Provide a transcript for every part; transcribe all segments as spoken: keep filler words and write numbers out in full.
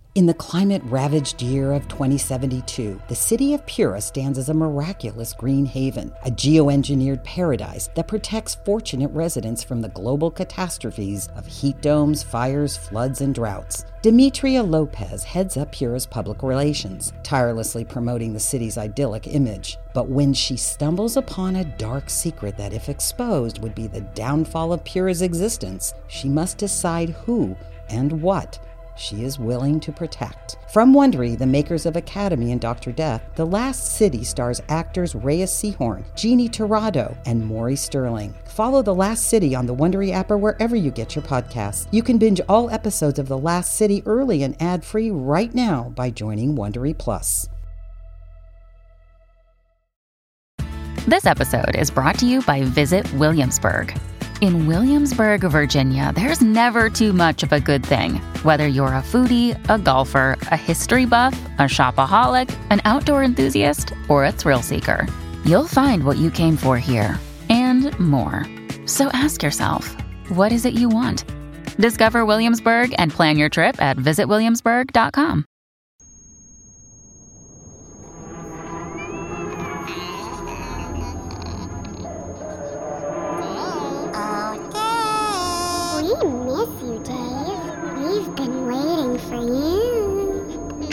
In the climate-ravaged year of twenty seventy-two, the city of Pura stands as a miraculous green haven, a geoengineered paradise that protects fortunate residents from the global catastrophes of heat domes, fires, floods, and droughts. Demetria Lopez heads up Pura's public relations, tirelessly promoting the city's idyllic image. But when she stumbles upon a dark secret that, if exposed, would be the downfall of Pura's existence, she must decide who and what she is willing to protect. From Wondery, the makers of Academy and Doctor Death, The Last City stars actors Reyes Sehorn, Jeannie Torrado, and Maury Sterling. Follow The Last City on the Wondery app or wherever you get your podcasts. You can binge all episodes of The Last City early and ad-free right now by joining Wondery Plus. This episode is brought to you by Visit Williamsburg. In Williamsburg, Virginia, there's never too much of a good thing. Whether you're a foodie, a golfer, a history buff, a shopaholic, an outdoor enthusiast, or a thrill seeker, you'll find what you came for here and more. So ask yourself, what is it you want? Discover Williamsburg and plan your trip at visit williamsburg dot com. We miss you, Dave. We've been waiting for you.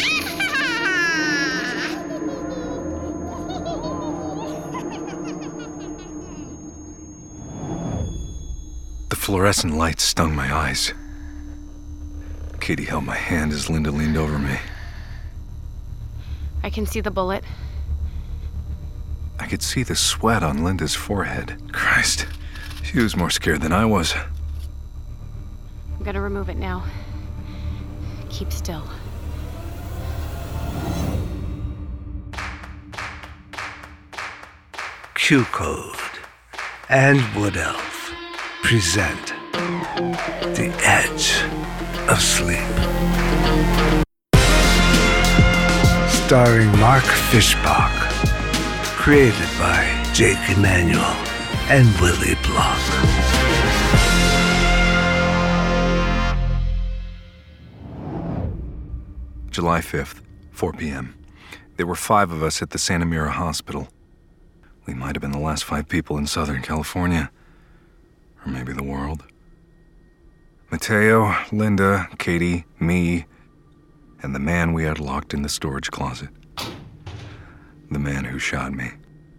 The fluorescent light stung my eyes. Katie held my hand as Linda leaned over me. I can see the bullet. I could see the sweat on Linda's forehead. Christ, she was more scared than I was. I'm gonna remove it now. Keep still. Q-Code and Wood Elf present The Edge of Sleep. Starring Mark Fishbach. Created by Jake Emanuel and Willie Block. July fifth, four p.m. There were five of us at the Santa Mira Hospital. We might have been the last five people in Southern California. Or maybe the world. Mateo, Linda, Katie, me, and the man we had locked in the storage closet. The man who shot me.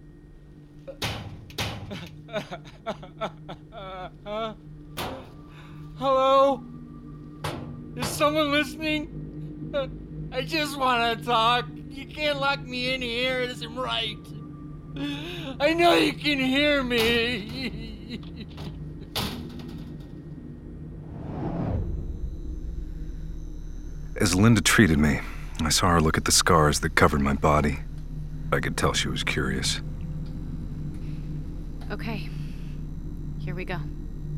Hello? Is someone listening? I just want to talk. You can't lock me in here. It isn't right. I know you can hear me. As Linda treated me, I saw her look at the scars that covered my body. I could tell she was curious. Okay. Here we go.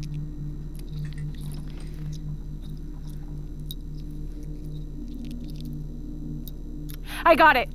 I got it.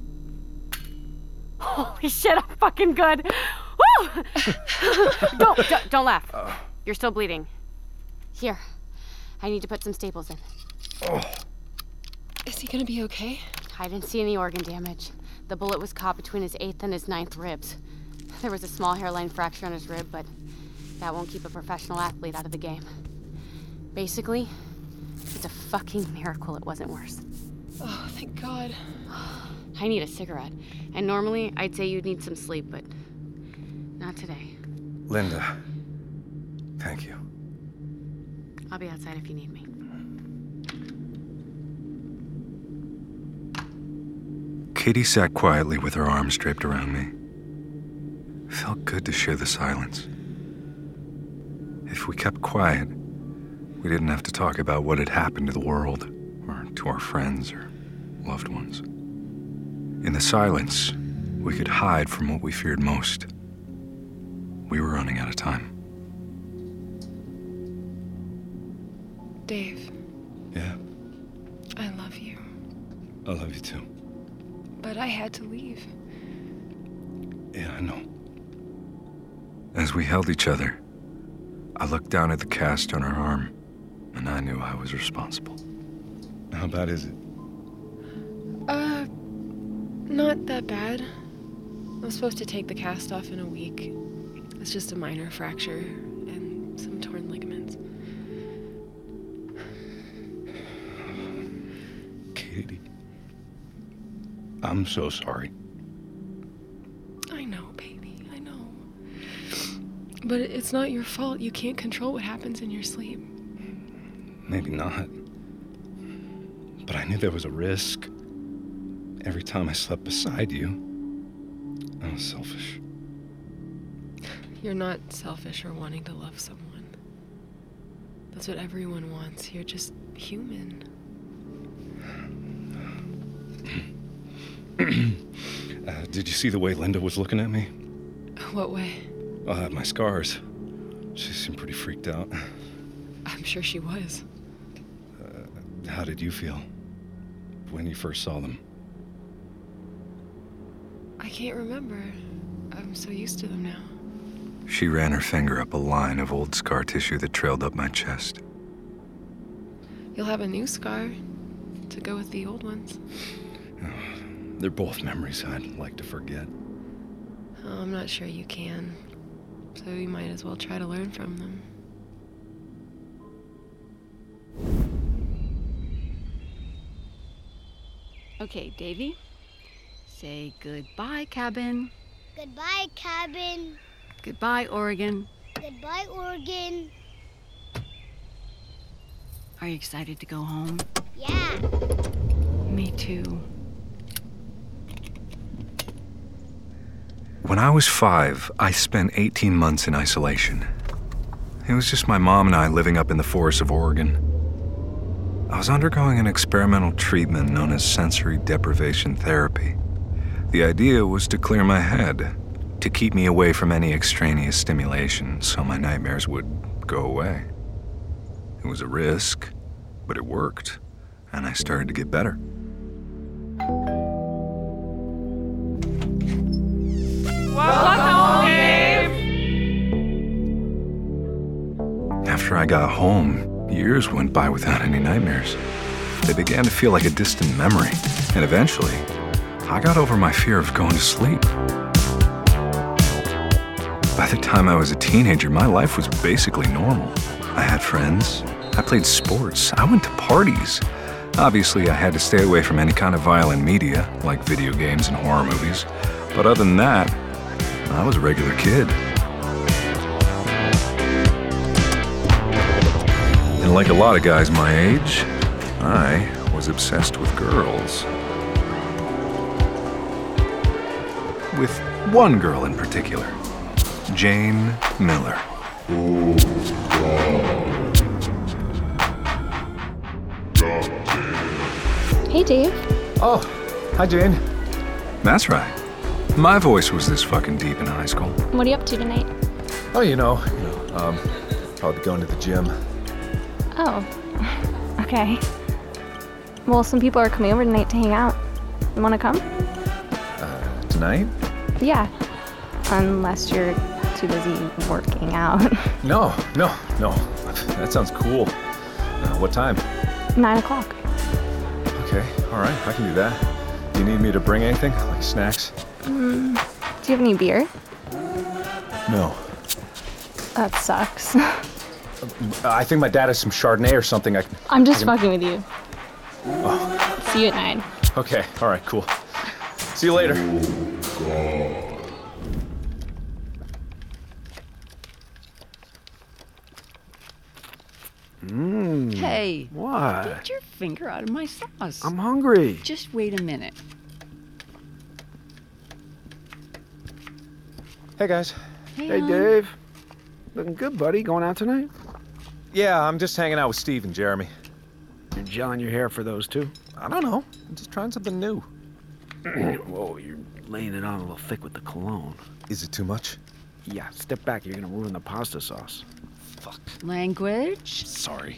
Holy shit, I'm fucking good. Woo! don't, don't, don't laugh. Uh, You're still bleeding. Here, I need to put some staples in. Oh. Is he gonna be okay? I didn't see any organ damage. The bullet was caught between his eighth and his ninth ribs. There was a small hairline fracture on his rib, but that won't keep a professional athlete out of the game. Basically, it's a fucking miracle it wasn't worse. Oh, thank God. I need a cigarette. And normally, I'd say you'd need some sleep, but not today. Linda, thank you. I'll be outside if you need me. Katie sat quietly with her arms draped around me. It felt good to share the silence. If we kept quiet, we didn't have to talk about what had happened to the world, or to our friends, or loved ones. In the silence, we could hide from what we feared most. We were running out of time. Dave. Yeah? I love you. I love you too. But I had to leave. Yeah, I know. As we held each other, I looked down at the cast on her arm, and I knew I was responsible. How bad is it? Not that bad. I'm supposed to take the cast off in a week. It's just a minor fracture and some torn ligaments. Katie. I'm so sorry. I know, baby, I know. But it's not your fault. You can't control what happens in your sleep. Maybe not. But I knew there was a risk. Every time I slept beside you, I was selfish. You're not selfish or wanting to love someone. That's what everyone wants. You're just human. uh, did you see the way Linda was looking at me? What way? Uh, my scars. She seemed pretty freaked out. I'm sure she was. Uh, how did you feel when you first saw them? I can't remember. I'm so used to them now. She ran her finger up a line of old scar tissue that trailed up my chest. You'll have a new scar to go with the old ones. Oh, they're both memories I'd like to forget. Oh, I'm not sure you can. So you might as well try to learn from them. Okay, Davy. Say goodbye, cabin. Goodbye, cabin. Goodbye, Oregon. Goodbye, Oregon. Are you excited to go home? Yeah. Me too. When I was five, I spent eighteen months in isolation. It was just my mom and I living up in the forests of Oregon. I was undergoing an experimental treatment known as sensory deprivation therapy. The idea was to clear my head, to keep me away from any extraneous stimulation so my nightmares would go away. It was a risk, but it worked, and I started to get better. Welcome home, Dave! After I got home, years went by without any nightmares. They began to feel like a distant memory, and eventually, I got over my fear of going to sleep. By the time I was a teenager, my life was basically normal. I had friends, I played sports, I went to parties. Obviously, I had to stay away from any kind of violent media, like video games and horror movies. But other than that, I was a regular kid. And like a lot of guys my age, I was obsessed with girls. With one girl in particular, Jane Miller. Hey, Dave. Oh, hi, Jane. That's right. My voice was this fucking deep in high school. What are you up to tonight? Oh, you know, you know, um, probably going to the gym. Oh, okay. Well, some people are coming over tonight to hang out. You want to come? Uh, tonight? Yeah. Unless you're too busy working out. No, no, no. That sounds cool. Uh, what time? Nine o'clock. Okay, all right, I can do that. Do you need me to bring anything, like snacks? Mm, do you have any beer? No. That sucks. I think my dad has some Chardonnay or something. I, I'm just I can... fucking with you. Oh. See you at nine. Okay, all right, cool. See you later. Mmm. Hey. What? Get your finger out of my sauce. I'm hungry. Just wait a minute. Hey, guys. Hey, Hey, hon. Dave. Looking good, buddy. Going out tonight? Yeah, I'm just hanging out with Steve and Jeremy. You're gelling your hair for those two? I don't know. I'm just trying something new. Whoa, you're laying it on a little thick with the cologne. Is it too much? Yeah, step back. You're gonna ruin the pasta sauce. Fuck. Language. Sorry.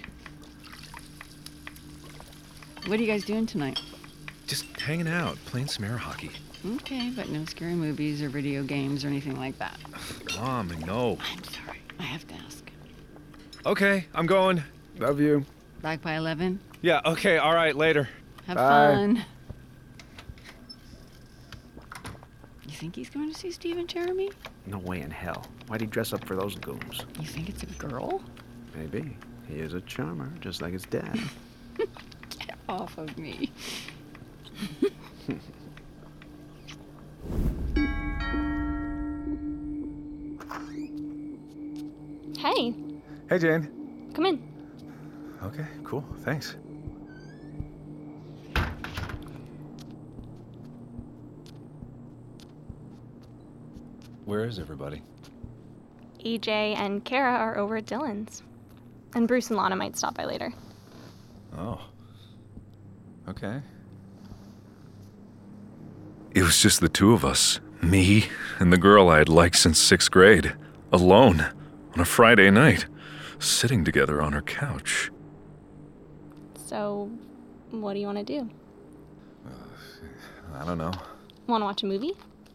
What are you guys doing tonight? Just hanging out, playing some air hockey. Okay, but no scary movies or video games or anything like that. Mom, no. I'm sorry. I have to ask. Okay, I'm going. Love you. Back by eleven? Yeah, okay, all right, later. Have Bye. fun. think he's going to see Steve and Jeremy? No way in hell. Why'd he dress up for those goons? You think it's a girl? Maybe. He is a charmer, just like his dad. Get off of me. Hey. Hey, Jane. Come in. Okay, cool. Thanks. Where is everybody? E J and Kara are over at Dylan's. And Bruce and Lana might stop by later. Oh. Okay. It was just the two of us. Me and the girl I had liked since sixth grade. Alone. On a Friday night. Sitting together on her couch. So, what do you want to do? Uh, I don't know. Want to watch a movie?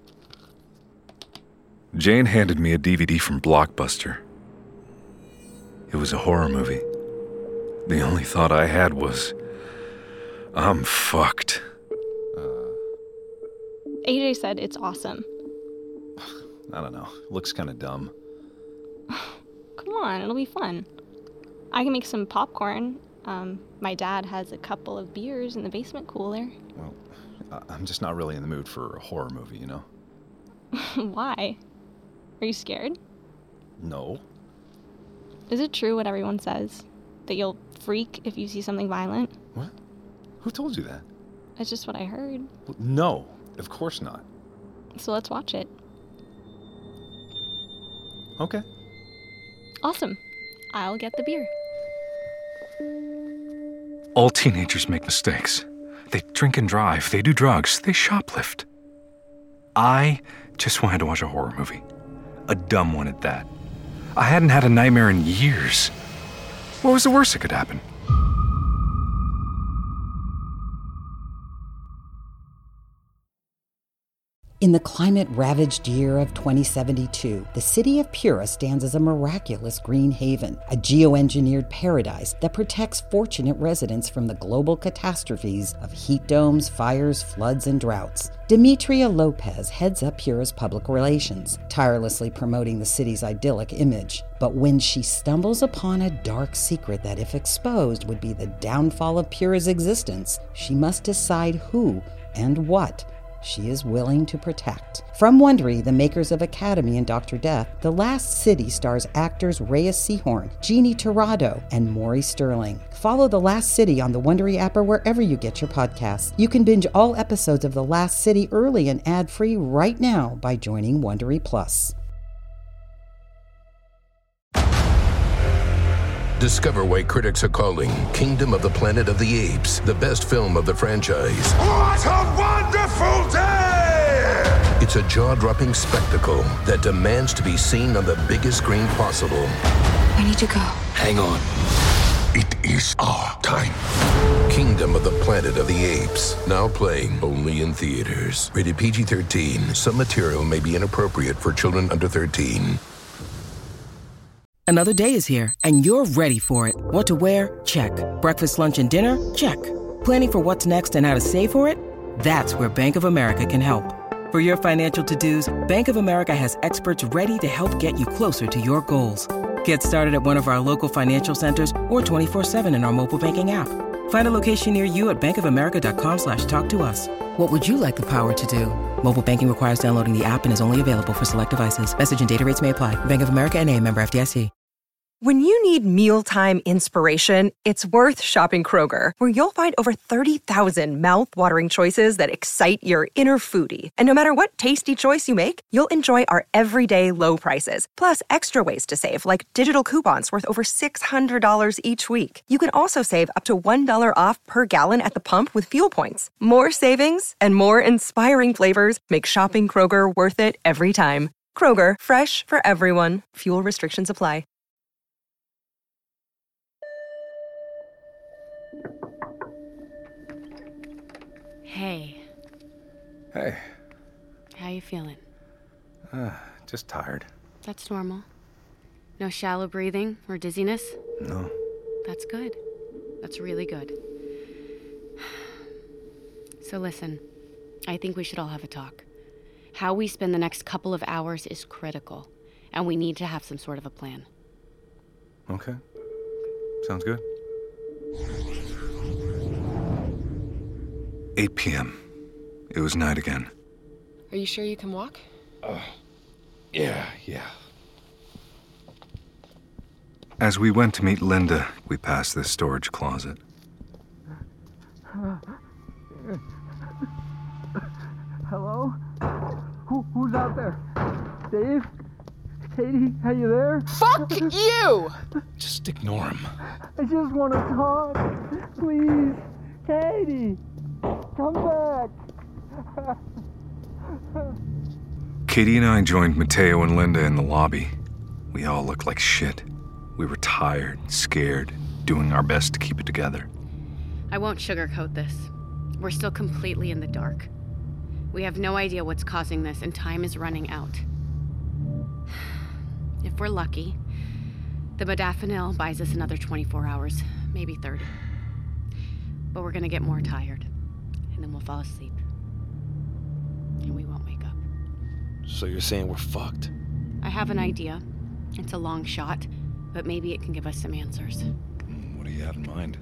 Jane handed me a D V D from Blockbuster. It was a horror movie. The only thought I had was, I'm fucked. Uh, A J said it's awesome. I don't know. Looks kind of dumb. Come on, it'll be fun. I can make some popcorn. Um, my dad has a couple of beers in the basement cooler. Well, I'm just not really in the mood for a horror movie, you know? Why? Are you scared? No. Is it true what everyone says? That you'll freak if you see something violent? What? Who told you that? That's just what I heard. No, of course not. So let's watch it. Okay. Awesome. I'll get the beer. All teenagers make mistakes. They drink and drive, they do drugs, they shoplift. I just wanted to watch a horror movie. A dumb one at that. I hadn't had a nightmare in years. What was the worst that could happen? In the climate-ravaged year of twenty seventy-two, the city of Pura stands as a miraculous green haven, a geoengineered paradise that protects fortunate residents from the global catastrophes of heat domes, fires, floods, and droughts. Demetria Lopez heads up Pura's public relations, tirelessly promoting the city's idyllic image. But when she stumbles upon a dark secret that, if exposed, would be the downfall of Pura's existence, she must decide who and what she is willing to protect. From Wondery, the makers of Academy and Doctor Death, The Last City stars actors Reyes Sehorn, Jeannie Torrado, and Maury Sterling. Follow The Last City on the Wondery app or wherever you get your podcasts. You can binge all episodes of The Last City early and ad-free right now by joining Wondery Plus. Discover why critics are calling Kingdom of the Planet of the Apes the best film of the franchise. What a wonderful day! It's a jaw-dropping spectacle that demands to be seen on the biggest screen possible. I need to go. Hang on. It is our time. Kingdom of the Planet of the Apes. Now playing only in theaters. Rated P G thirteen. Some material may be inappropriate for children under thirteen. Another day is here, and you're ready for it. What to wear? Check. Breakfast, lunch, and dinner? Check. Planning for what's next and how to save for it? That's where Bank of America can help. For your financial to-dos, Bank of America has experts ready to help get you closer to your goals. Get started at one of our local financial centers or twenty-four seven in our mobile banking app. Find a location near you at bankofamerica.com slash talk to us. What would you like the power to do? Mobile banking requires downloading the app and is only available for select devices. Message and data rates may apply. Bank of America N A, member F D I C. When you need mealtime inspiration, it's worth shopping Kroger, where you'll find over thirty thousand mouth-watering choices that excite your inner foodie. And no matter what tasty choice you make, you'll enjoy our everyday low prices, plus extra ways to save, like digital coupons worth over six hundred dollars each week. You can also save up to one dollar off per gallon at the pump with fuel points. More savings and more inspiring flavors make shopping Kroger worth it every time. Kroger, fresh for everyone. Fuel restrictions apply. Hey. Hey. How you feeling? Uh, just tired. That's normal. No shallow breathing or dizziness? No. That's good. That's really good. So listen, I think we should all have a talk. How we spend the next couple of hours is critical, and we need to have some sort of a plan. Okay. Sounds good. eight p.m. It was night again. Are you sure you can walk? Uh, yeah, yeah. As we went to meet Linda, we passed this storage closet. Hello? Who, who's out there? Dave? Katie, are you there? Fuck you! Just ignore him. I just want to talk. Please. Katie, come back. Katie and I joined Mateo and Linda in the lobby. We all looked like shit. We were tired, scared, doing our best to keep it together. I won't sugarcoat this. We're still completely in the dark. We have no idea what's causing this, and time is running out. If we're lucky, the modafinil buys us another twenty-four hours, maybe thirty. But we're gonna get more tired, and then we'll fall asleep. And we won't wake up. So you're saying we're fucked? I have an idea. It's a long shot, but maybe it can give us some answers. What do you have in mind?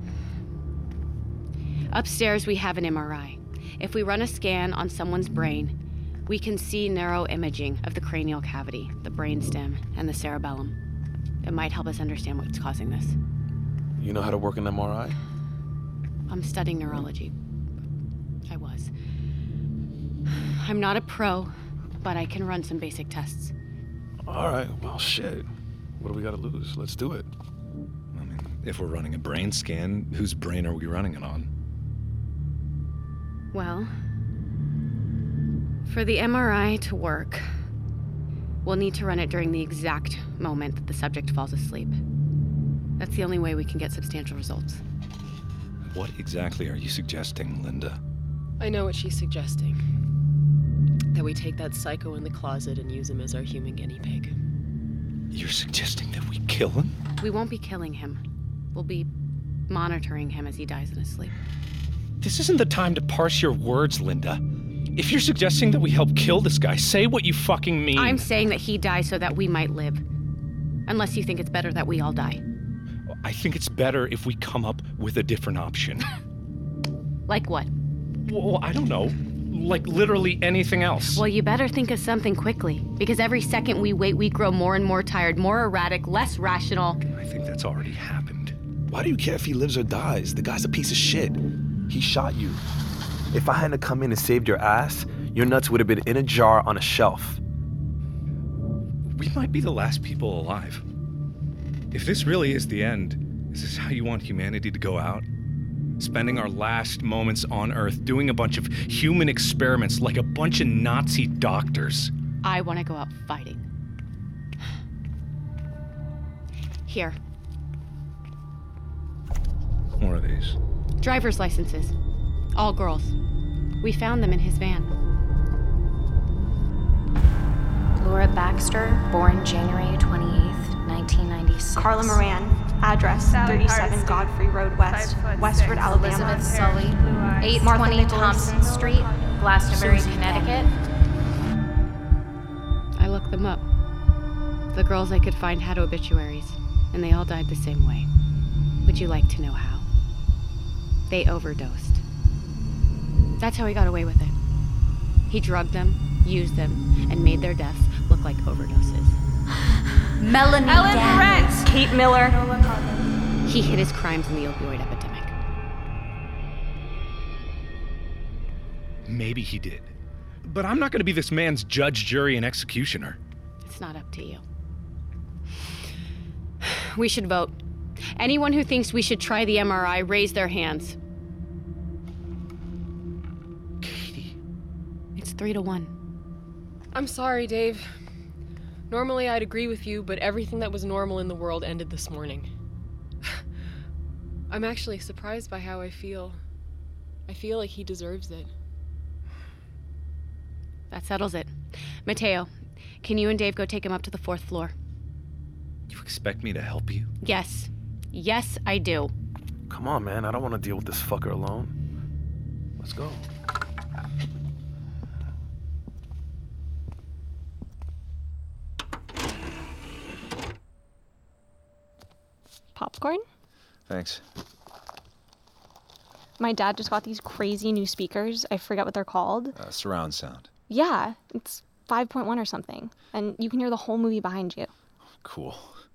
Upstairs, we have an M R I. If we run a scan on someone's brain, we can see neuroimaging of the cranial cavity, the brainstem, and the cerebellum. It might help us understand what's causing this. You know how to work an M R I? I'm studying neurology. I was. I'm not a pro, but I can run some basic tests. All right, well, shit. What do we gotta lose? Let's do it. I mean, if we're running a brain scan, whose brain are we running it on? Well, for the M R I to work, we'll need to run it during the exact moment that the subject falls asleep. That's the only way we can get substantial results. What exactly are you suggesting, Linda? I know what she's suggesting. That we take that psycho in the closet and use him as our human guinea pig. You're suggesting that we kill him? We won't be killing him. We'll be monitoring him as he dies in his sleep. This isn't the time to parse your words, Linda. If you're suggesting that we help kill this guy, say what you fucking mean. I'm saying that he dies so that we might live. Unless you think it's better that we all die. I think it's better if we come up with a different option. Like what? Well, I don't know. Like literally anything else. Well, you better think of something quickly. Because every second we wait, we grow more and more tired, more erratic, less rational. I think that's already happened. Why do you care if he lives or dies? The guy's a piece of shit. He shot you. If I hadn't come in and saved your ass, your nuts would have been in a jar on a shelf. We might be the last people alive. If this really is the end, is this how you want humanity to go out? Spending our last moments on Earth doing a bunch of human experiments like a bunch of Nazi doctors. I want to go out fighting. Here. What are these? Driver's licenses. All girls. We found them in his van. Laura Baxter, born January twenty-eighth, nineteen ninety-six. Carla Moran, address thirty-seven Godfrey Road West, Westford, Alabama. Elizabeth Sully, eight twenty Thompson Street, Glastonbury, Connecticut. I looked them up. The girls I could find had obituaries, and they all died the same way. Would you like to know how? They overdosed. That's how he got away with it. He drugged them, used them, and made their deaths look like overdoses. Melanie Ellen Daniels. Perez. Kate Miller. He hid his crimes in the opioid epidemic. Maybe he did. But I'm not going to be this man's judge, jury, and executioner. It's not up to you. We should vote. Anyone who thinks we should try the M R I, raise their hands. Katie. It's three to one. I'm sorry, Dave. Normally I'd agree with you, but everything that was normal in the world ended this morning. I'm actually surprised by how I feel. I feel like he deserves it. That settles it. Mateo, can you and Dave go take him up to the fourth floor? You expect me to help you? Yes. Yes, I do. Come on, man. I don't want to deal with this fucker alone. Let's go. popcorn? Thanks. My dad just got these crazy new speakers. I forget what they're called. Uh, surround sound. Yeah, it's five point one or something. And you can hear the whole movie behind you. Cool.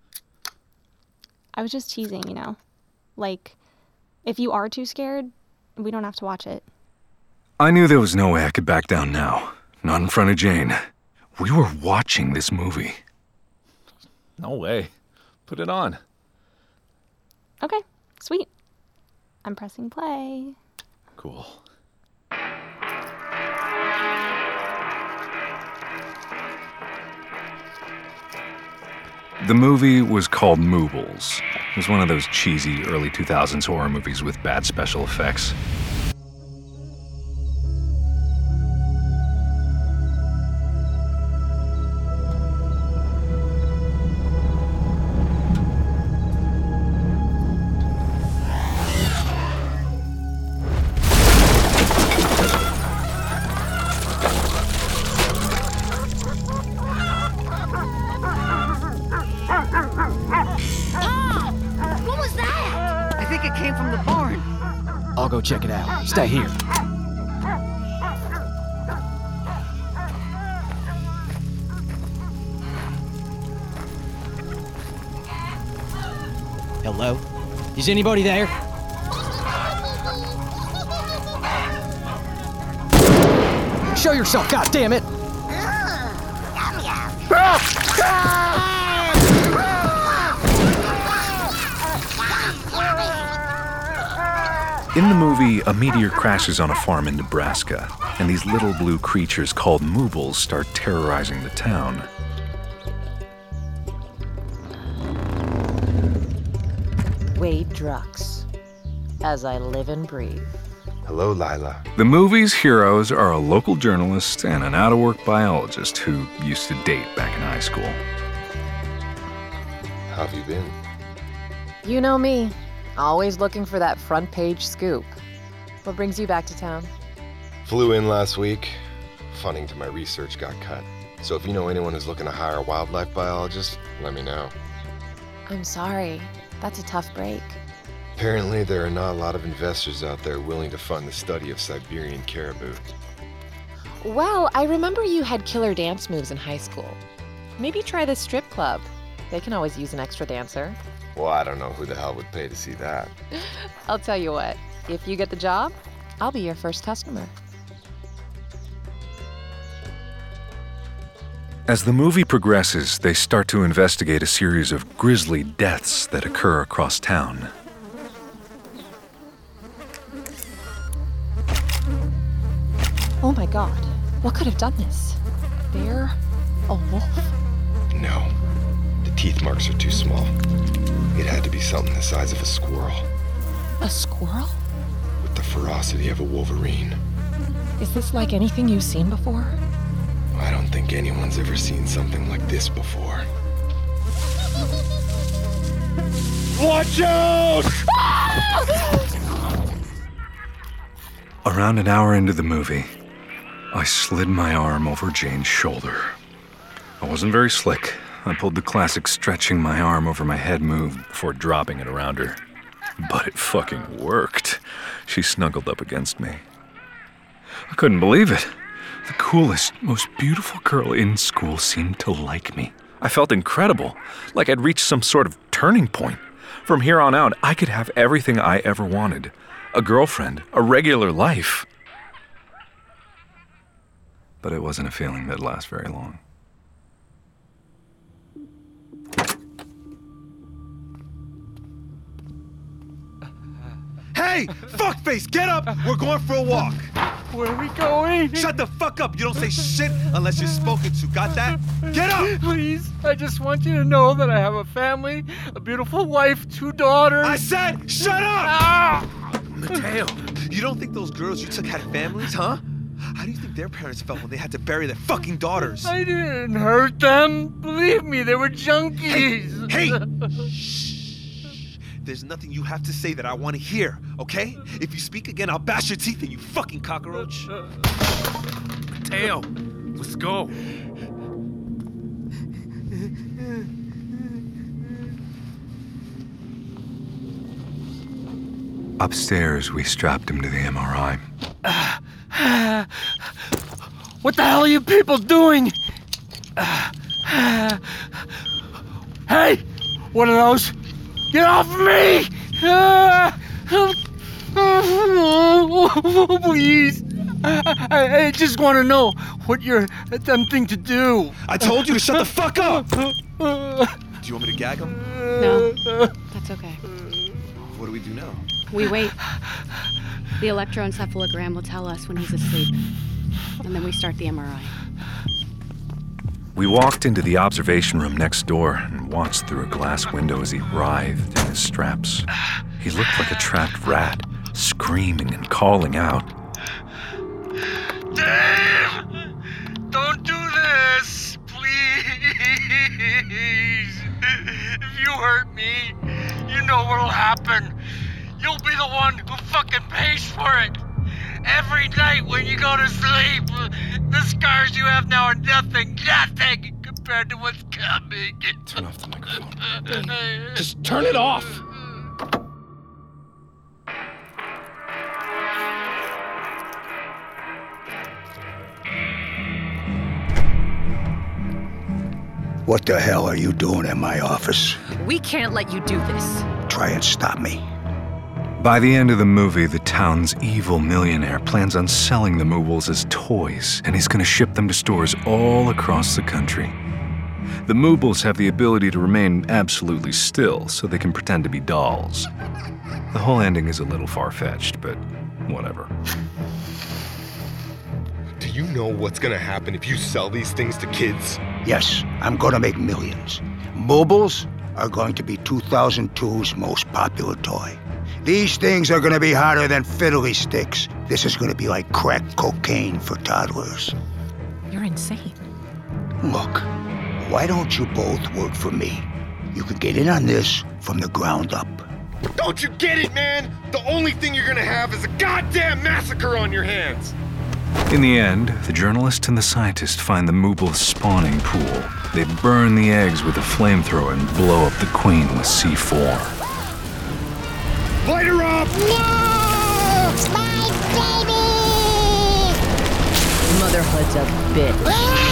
I was just teasing, you know? Like, if you are too scared, we don't have to watch it. I knew there was no way I could back down now. Not in front of Jane. We were watching this movie. No way. Put it on. Okay, sweet. I'm pressing play. Cool. The movie was called Moobles. It was one of those cheesy early two thousands horror movies with bad special effects. I'll go check it out. Stay here. Hello? Is anybody there? Show yourself, goddammit! In the movie, a meteor crashes on a farm in Nebraska, and these little blue creatures called Moobles start terrorizing the town. Wade Drux, as I live and breathe. Hello, Lila. The movie's heroes are a local journalist and an out-of-work biologist who used to date back in high school. How have you been? You know me. Always looking for that front page scoop. What brings you back to town? Flew in last week. Funding to my research got cut. So if you know anyone who's looking to hire a wildlife biologist, let me know. I'm sorry. That's a tough break. Apparently, there are not a lot of investors out there willing to fund the study of Siberian caribou. Well, I remember you had killer dance moves in high school. Maybe try the strip club. They can always use an extra dancer. Well, I don't know who the hell would pay to see that. I'll tell you what, if you get the job, I'll be your first customer. As the movie progresses, they start to investigate a series of grisly deaths that occur across town. Oh my god, what could have done this? Bear? A wolf? No, the teeth marks are too small. It had to be something the size of a squirrel. A squirrel? With the ferocity of a wolverine. Is this like anything you've seen before? I don't think anyone's ever seen something like this before. Watch out! Around an hour into the movie, I slid my arm over Jane's shoulder. I wasn't very slick. I pulled the classic stretching my arm over my head move before dropping it around her. But it fucking worked. She snuggled up against me. I couldn't believe it. The coolest, most beautiful girl in school seemed to like me. I felt incredible, like I'd reached some sort of turning point. From here on out, I could have everything I ever wanted. A girlfriend, a regular life. But it wasn't a feeling that'd last very long. Hey, fuckface, get up! We're going for a walk. Where are we going? Shut the fuck up! You don't say shit unless you're spoken to. Got that? Get up! Please, I just want you to know that I have a family, a beautiful wife, two daughters. I said, shut up! Ah! Mateo, you don't think those girls you took had families, huh? How do you think their parents felt when they had to bury their fucking daughters? I didn't hurt them. Believe me, they were junkies. Hey! Hey. Shh. There's nothing you have to say that I want to hear, okay? If you speak again, I'll bash your teeth in, you fucking cockroach. Mateo, let's go. Upstairs, we strapped him to the M R I. Uh, what the hell are you people doing? Uh, hey! What are those? Get off me! Uh, please. I, I just want to know what you're attempting to do. I told you to shut the fuck up! Do you want me to gag him? No, that's okay. What do we do now? We wait. The electroencephalogram will tell us when he's asleep. And then we start the M R I. We walked into the observation room next door and watched through a glass window as he writhed in his straps. He looked like a trapped rat, screaming and calling out. Dave! Don't do this! Please! If you hurt me, you know what'll happen. You'll be the one who fucking pays for it. Every night when you go to sleep, the scars you have now are nothing, nothing compared to what's coming. Turn off the microphone. Just turn it off! What the hell are you doing in my office? We can't let you do this. Try and stop me. By the end of the movie, the town's evil millionaire plans on selling the Moobles as toys, and he's going to ship them to stores all across the country. The Moobles have the ability to remain absolutely still, so they can pretend to be dolls. The whole ending is a little far-fetched, but whatever. Do you know what's gonna happen if you sell these things to kids? Yes, I'm gonna make millions. Moobles are going to be two thousand two's most popular toy. These things are gonna be hotter than fiddly sticks. This is gonna be like crack cocaine for toddlers. You're insane. Look, why don't you both work for me? You can get in on this from the ground up. Don't you get it, man? The only thing you're gonna have is a goddamn massacre on your hands. In the end, the journalist and the scientist find the Mooble spawning pool. They burn the eggs with a flamethrower and blow up the queen with C four. Light her up! No! My baby! Motherhood's a bitch.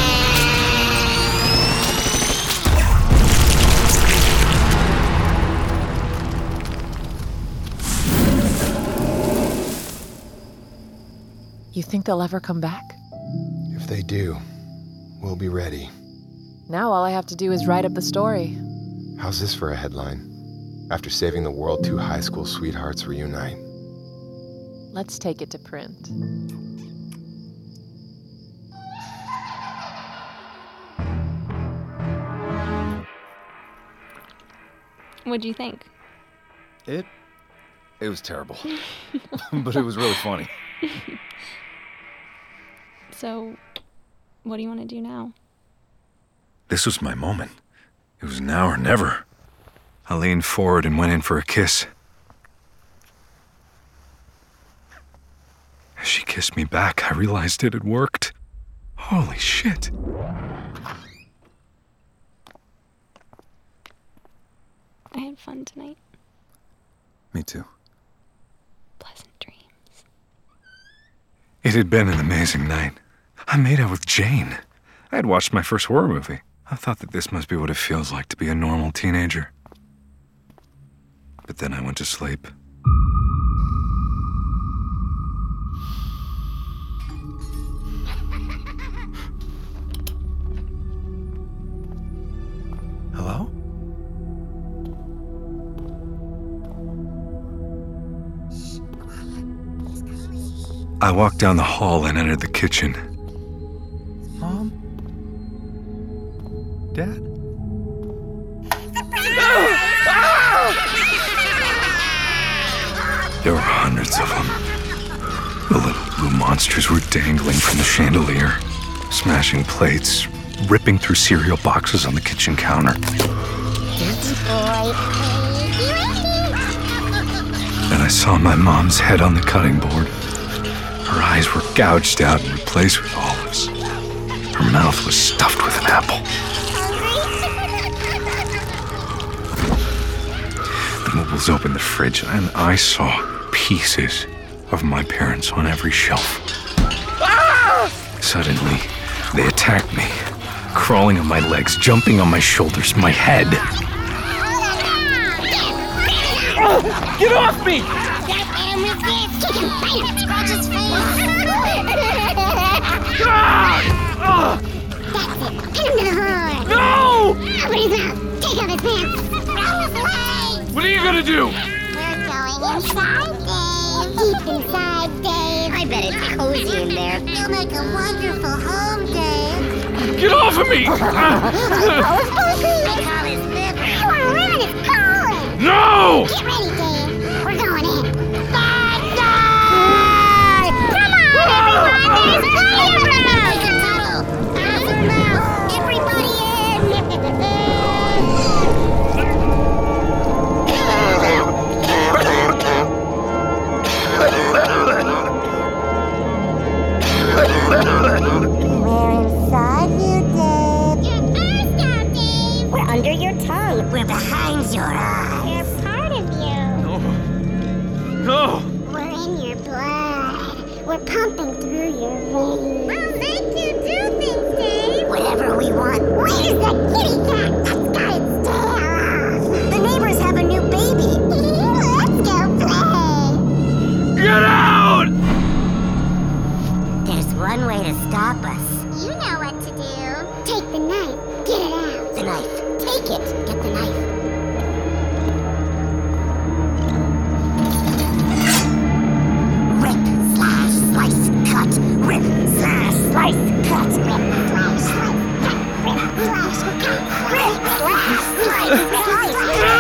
You think they'll ever come back? If they do, we'll be ready. Now all I have to do is write up the story. How's this for a headline? After saving the world, two high school sweethearts reunite. Let's take it to print. What'd you think? It... it was terrible. But it was really funny. So, what do you want to do now? This was my moment. It was now or never. I leaned forward and went in for a kiss. As she kissed me back, I realized it had worked. Holy shit. I had fun tonight. Me too. Pleasant dreams. It had been an amazing night. I made out with Jane. I had watched my first horror movie. I thought that this must be what it feels like to be a normal teenager. But then I went to sleep. Hello? I walked down the hall and entered the kitchen. Mom? Dad? There were hundreds of them. The little blue monsters were dangling from the chandelier, smashing plates, ripping through cereal boxes on the kitchen counter. And I saw my mom's head on the cutting board. Her eyes were gouged out and replaced with olives. Her mouth was stuffed with an apple. The Moobles opened the fridge, and I saw pieces of my parents on every shelf. Suddenly, they attacked me, crawling on my legs, jumping on my shoulders, my head. Oh, get off me! Ah! No! Take off his pants! What are you gonna do? We're going inside, Dave. Deep inside, Dave. I bet it's cozy in there. You'll make a wonderful home, Dave. Get off of me! No! Get ready, Dave. We're going in. Bad guy! Come on! There's fire! Take a tunnel. Awesome mouth. Everybody We're inside you, Dave. Your eyes now, Dave. We're under your tongue. We're behind your eyes. We're part of you. No. No. We're in your blood. We're pumping through your veins. We'll make you do things, Dave. Whatever we want. Where's that kitty cat? That's got its tail. The neighbors have a new baby. Let's go play. Get out! There's one way to stop us. You know what to do. Take the knife. Get it out. The knife. Take it. Get the knife. Rip, slash, slice, cut. Rip, slash, slice, cut. Rip, slash, slice, cut. Rip, slash, cut. Rip, slash, slice,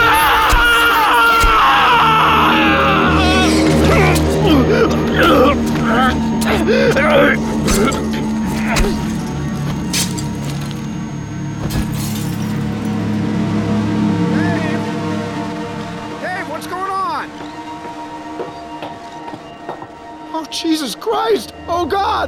Dave, what's going on? Oh, Jesus Christ! Oh, God!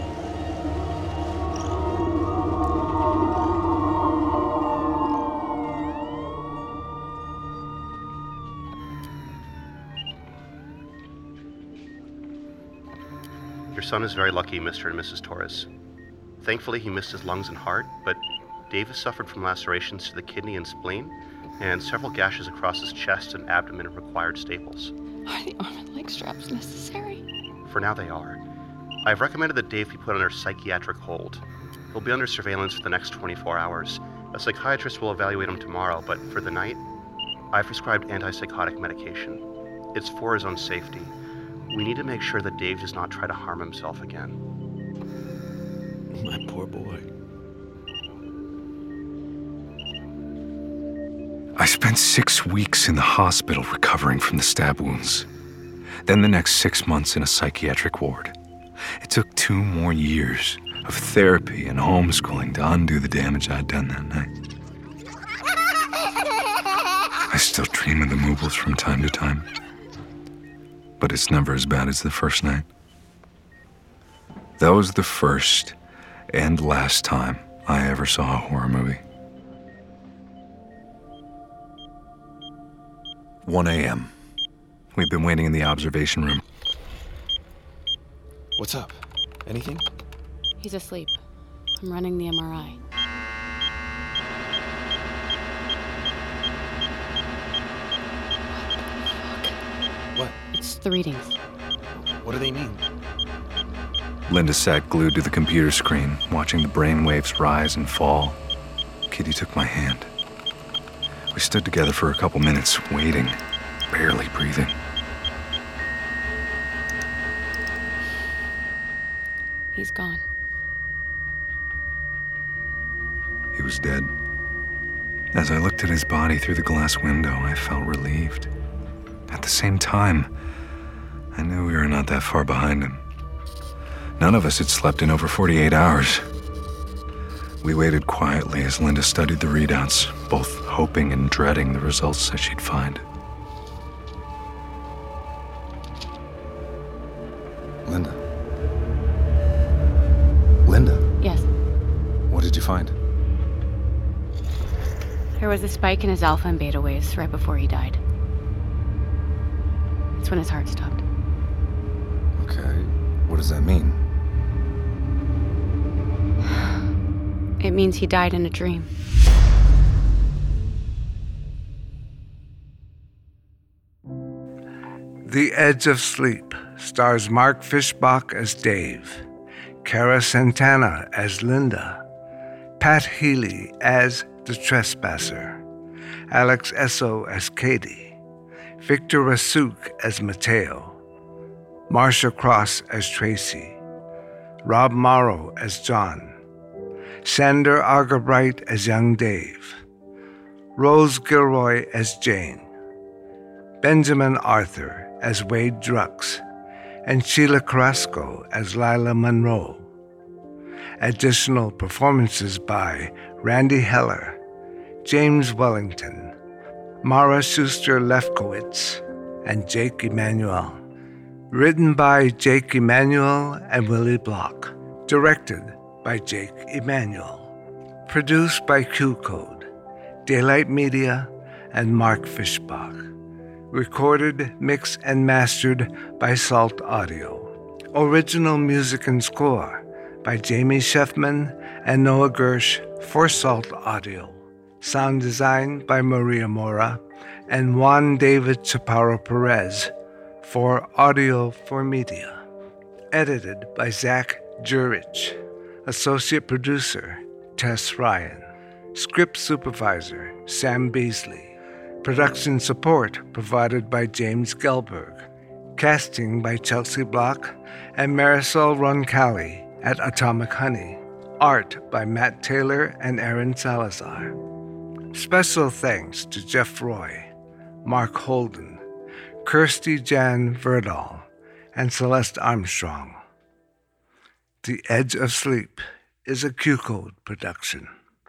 Your son is very lucky, Mister and Missus Torres. Thankfully, he missed his lungs and heart, but Dave has suffered from lacerations to the kidney and spleen, and several gashes across his chest and abdomen have required staples. Are the arm and leg straps necessary? For now, they are. I've recommended that Dave be put under psychiatric hold. He'll be under surveillance for the next twenty-four hours. A psychiatrist will evaluate him tomorrow, but for the night, I've prescribed antipsychotic medication. It's for his own safety. We need to make sure that Dave does not try to harm himself again. My poor boy. I spent six weeks in the hospital recovering from the stab wounds. Then the next six months in a psychiatric ward. It took two more years of therapy and homeschooling to undo the damage I'd done that night. I still dream of the Moobles from time to time. But it's never as bad as the first night. That was the first and last time I ever saw a horror movie. one a.m. We've been waiting in the observation room. What's up? Anything? He's asleep. I'm running the M R I. What? It's the readings. What do they mean? Linda sat glued to the computer screen, watching the brain waves rise and fall. Kitty took my hand. We stood together for a couple minutes, waiting, barely breathing. He's gone. He was dead. As I looked at his body through the glass window, I felt relieved. At the same time, I knew we were not that far behind him. None of us had slept in over forty-eight hours. We waited quietly as Linda studied the readouts, both hoping and dreading the results that she'd find. Linda. Linda? Yes. What did you find? There was a spike in his alpha and beta waves right before he died. That's when his heart stopped. Okay, what does that mean? It means he died in a dream. The Edge of Sleep stars Mark Fishbach as Dave, Cara Santana as Linda, Pat Healy as the Trespasser, Alex Esso as Katie, Victor Rasuk as Mateo, Marsha Cross as Tracy, Rob Morrow as John, Sander Argerbright as young Dave, Rose Gilroy as Jane, Benjamin Arthur as Wade Drux, and Sheila Carrasco as Lila Monroe. Additional performances by Randy Heller, James Wellington, Mara Schuster-Lefkowitz, and Jake Emanuel. Written by Jake Emanuel and Willie Block. Directed by Jake Emanuel. Produced by Q-Code, Daylight Media, and Mark Fishbach. Recorded, mixed, and mastered by Salt Audio. Original music and score by Jamie Sheffman and Noah Gersh for Salt Audio. Sound design by Maria Mora and Juan David Chaparro Perez for Audio for Media. Edited by Zach Jurich. Associate producer, Tess Ryan. Script supervisor, Sam Beasley. Production support provided by James Gelberg. Casting by Chelsea Block and Marisol Roncalli at Atomic Honey. Art by Matt Taylor and Aaron Salazar. Special thanks to Jeff Roy, Mark Holden, Kirsty Jan Verdal, and Celeste Armstrong. The Edge of Sleep is a Q-Code production.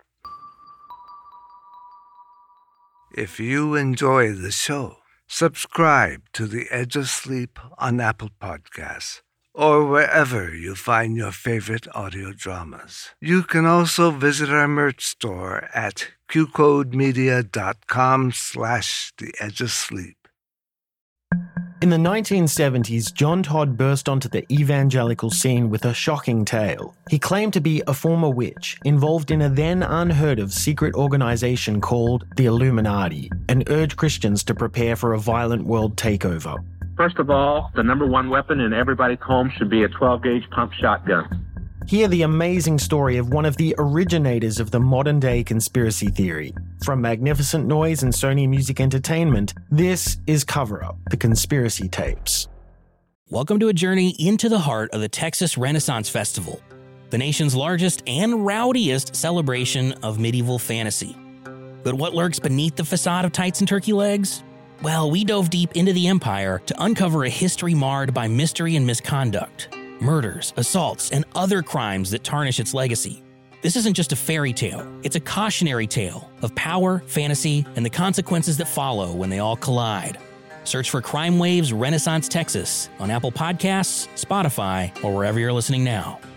If you enjoy the show, subscribe to The Edge of Sleep on Apple Podcasts or wherever you find your favorite audio dramas. You can also visit our merch store at qcodemedia.com slash The Edge of Sleep. In the nineteen seventies, John Todd burst onto the evangelical scene with a shocking tale. He claimed to be a former witch involved in a then unheard of secret organization called the Illuminati and urged Christians to prepare for a violent world takeover. First of all, the number one weapon in everybody's home should be a twelve gauge pump shotgun. Hear the amazing story of one of the originators of the modern-day conspiracy theory. From Magnificent Noise and Sony Music Entertainment, this is Cover Up, the Conspiracy Tapes. Welcome to a journey into the heart of the Texas Renaissance Festival, the nation's largest and rowdiest celebration of medieval fantasy. But what lurks beneath the facade of tights and turkey legs? Well, we dove deep into the empire to uncover a history marred by mystery and misconduct. Murders, assaults, and other crimes that tarnish its legacy. This isn't just a fairy tale, it's a cautionary tale of power, fantasy, and the consequences that follow when they all collide. Search for Crime Waves Renaissance Texas on Apple Podcasts, Spotify, or wherever you're listening now.